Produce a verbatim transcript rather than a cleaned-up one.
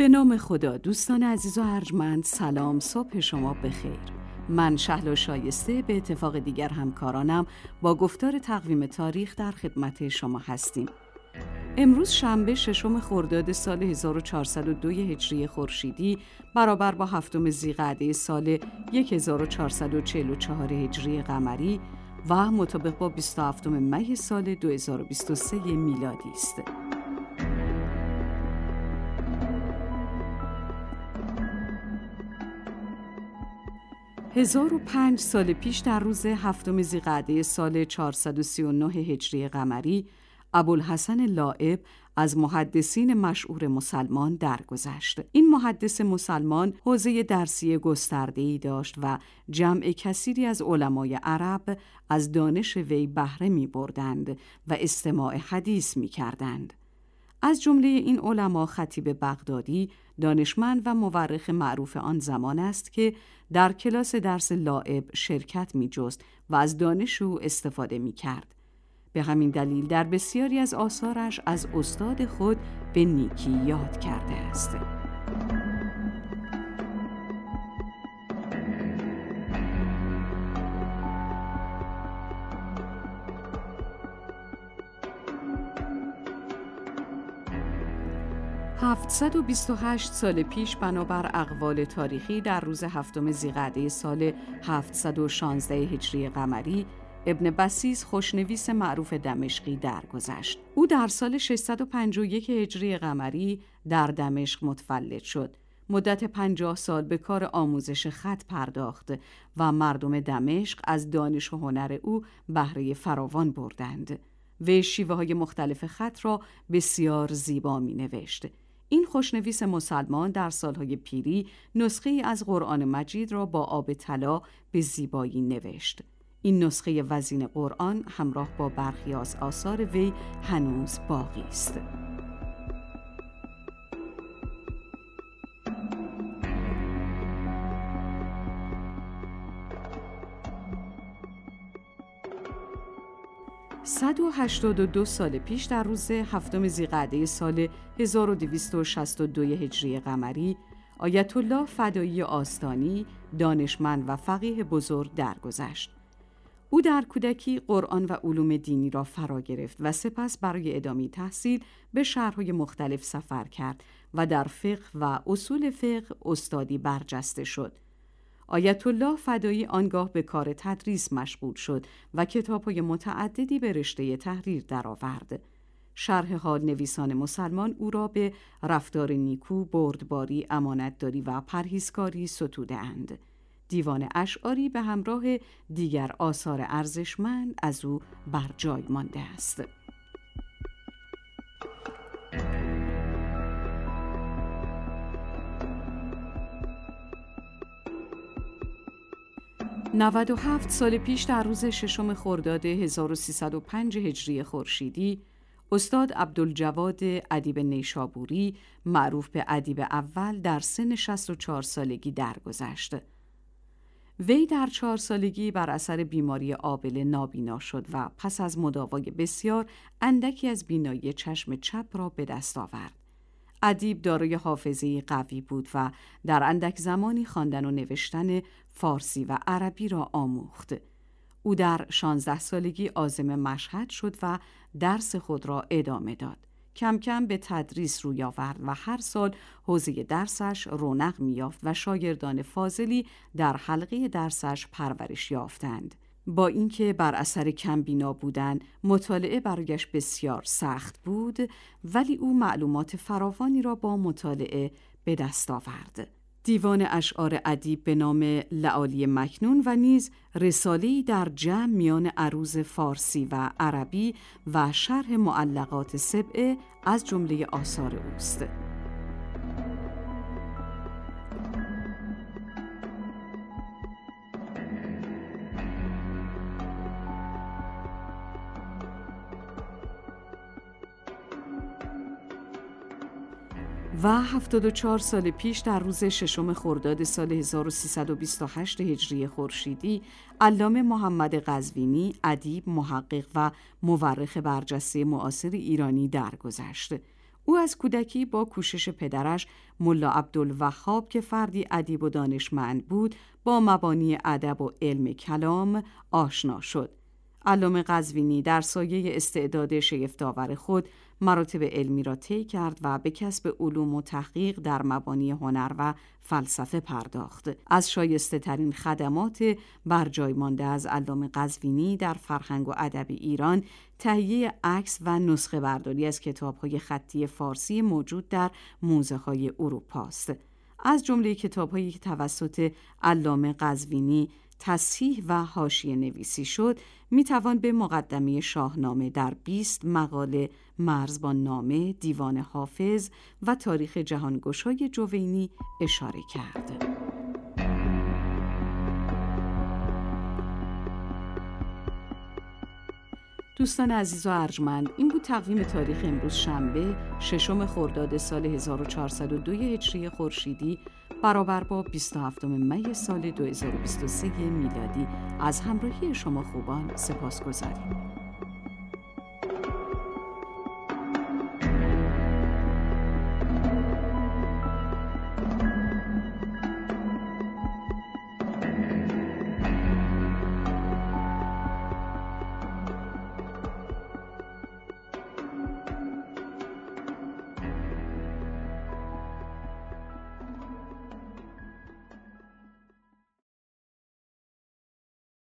به نام خدا. دوستان عزیز و ارجمند، سلام، صبح شما بخیر. من شهلا شایسته به اتفاق دیگر همکارانم با گفتار تقویم تاریخ در خدمت شما هستیم. امروز شنبه ششم خرداد سال هزار و چهارصد و دو هجری خورشیدی برابر با هفتم ذیقعده سال هزار و چهارصد و چهل و چهار هجری قمری و مطابق با بیست و هفتم می سال دو هزار و بیست و سه میلادی است. هزار و پنج سال پیش در روز هفتم ذیقعده سال چهارصد و سی و نه هجری قمری ابوالحسن لاعب از محدثین مشهور مسلمان درگذشت. این محدث مسلمان حوزه درسی گسترده‌ای داشت و جمع کثیری از علمای عرب از دانش وی بهره می‌بردند و استماع حدیث می‌کردند. از جمله این علما خطیب بغدادی، دانشمند و مورخ معروف آن زمان است که در کلاس درس لاعب شرکت می‌جست و از دانش او استفاده می‌کرد. به همین دلیل در بسیاری از آثارش از استاد خود به نیکی یاد کرده است. هفتصد و بیست و هشت سال پیش بنابر اقوال تاریخی در روز هفتم ذیقعده سال هفتصد و شانزده هجری قمری ابن بسیس خوشنویس معروف دمشقی درگذشت. او در سال ششصد و پنجاه و یک هجری قمری در دمشق متولد شد. مدت پنجاه سال به کار آموزش خط پرداخت و مردم دمشق از دانش و هنر او بهره فراوان بردند. وی شیوه های مختلف خط را بسیار زیبا می نوشت. این خوشنویس مسلمان در سالهای پیری نسخه ای از قرآن مجید را با آب طلا به زیبایی نوشت. این نسخه وزین قرآن همراه با برخی از آثار وی هنوز باقی است. صد و هشتاد و دو سال پیش در روز هفتم ذیقعده سال هزار و دویست و شصت و دو هجری قمری آیت الله فدایی آستانی، دانشمند و فقیه بزرگ درگذشت. او در کودکی قرآن و علوم دینی را فرا گرفت و سپس برای ادامه تحصیل به شهرهای مختلف سفر کرد و در فقه و اصول فقه استادی برجسته شد. آیت الله فدایی آنگاه به کار تدریس مشغول شد و کتاب‌های متعددی به رشته تحریر درآورد. شرح حال نویسان مسلمان او را به رفتار نیکو، بردباری، امانتداری و پرهیزکاری ستوده‌اند. دیوان اشعاری به همراه دیگر آثار ارزشمند از او بر جای مانده است. نود و هفت سال پیش در روز ششم خرداد هزار و سیصد و پنج هجری خورشیدی استاد عبدالجواد ادیب نیشابوری معروف به ادیب اول در سن شصت و چهار سالگی درگذشت. وی در چهار سالگی بر اثر بیماری آبله نابینا شد و پس از مداوای بسیار اندکی از بینایی چشم چپ را به دست آورد. ادیب دارای حافظه قوی بود و در اندک زمانی خواندن و نوشتن فارسی و عربی را آموخت. او در شانزده سالگی عازم مشهد شد و درس خود را ادامه داد. کم کم به تدریس روی آورد و هر سال حوزه درسش رونق می‌یافت و شاگردان فاضلی در حلقه درسش پرورش یافتند. با اینکه بر اثر کم بینا بودن مطالعه برایش بسیار سخت بود، ولی او معلومات فراوانی را با مطالعه به دست آورد. دیوان اشعار ادیب به نام لآلی مکنون و نیز رساله‌ای در جمع میان عروض فارسی و عربی و شرح معلقات سبعه از جمله آثار اوست. و هفتاد و چهار سال پیش در روز ششم خرداد سال هزار و سیصد و بیست و هشت هجری خورشیدی علامه محمد قزوینی، ادیب، محقق و مورخ برجسته معاصر ایرانی درگذشت. او از کودکی با کوشش پدرش ملا عبدالوهاب که فردی ادیب و دانشمند بود با مبانی ادب و علم کلام آشنا شد. علامه قزوینی در سایه استعداد شگفت‌آور خود مراتب علمی را طی کرد و به کسب علوم و تحقیق در مبانی هنر و فلسفه پرداخت. از شایسته ترین خدمات برجای مانده از علامه قزوینی در فرهنگ و ادب ایران تهیه عکس و نسخه برداری از کتاب‌های خطی فارسی موجود در موزه‌های اروپا است. از جمله کتاب‌هایی که توسط علامه قزوینی تصحیح و حاشیه نویسی شد میتوان به مقدمه شاهنامه در بیست مقاله، مرزبان نامه، دیوان حافظ و تاریخ جهانگشای جوینی اشاره کرد. دوستان عزیز و ارجمند، این بود تقویم تاریخ امروز شنبه ششم خرداد سال هزار و چهارصد و دو هجری خورشیدی برابر با بیست و هفتم می سال دو هزار و بیست و سه میلادی. از همراهی شما خوبان سپاسگزاریم.